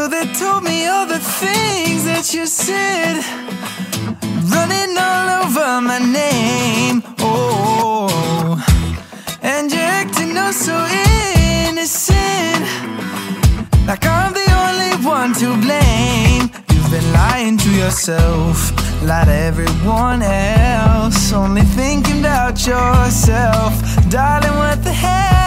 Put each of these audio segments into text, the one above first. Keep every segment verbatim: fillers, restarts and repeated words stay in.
they told me all the things that you said, running all over my name. Oh, and you're acting oh so innocent, like I'm the only one to blame. You've been lying to yourself, lie to everyone else, only thinking about yourself. Darling, what the hell?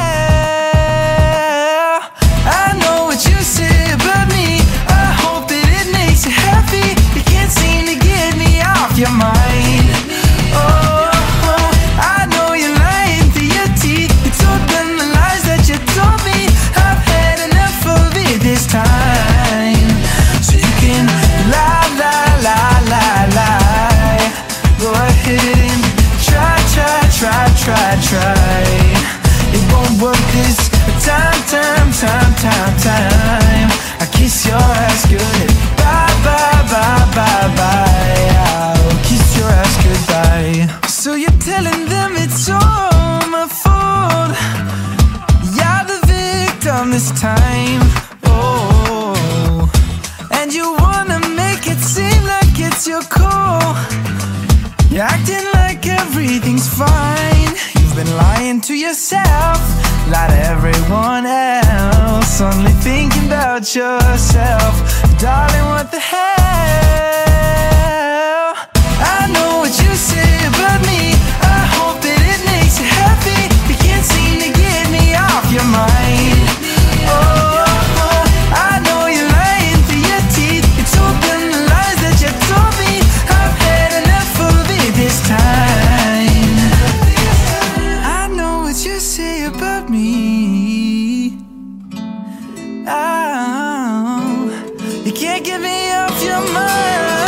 I know what you say about me, I hope that it makes you happy. You can't seem to get me off your mind. Oh, oh, I know you're lying through your teeth. You told them the lies that you told me. I've had enough of it this time. So you can lie, lie, lie, lie, lie. Go ahead and try, try, try, try, try. It won't work this time, time, time, time, time. I kiss your ass good. Bye, bye, bye, bye, bye. I'll kiss your ass goodbye. So you're telling them it's all my fault. You're the victim this time. Oh, and you wanna make it seem like it's your call. You're acting like everything's fine. You've been lying to yourself, lie to everyone else, only thinking about yourself. Darling, what the hell? I know what you say about me, I hope that it makes you happy. You can't seem to get me off your mind. Oh, oh, I know you're lying through your teeth. You told them the lies that you told me. I've had enough of it this time. I know what you say about me. Oh, you can't get me off your mind.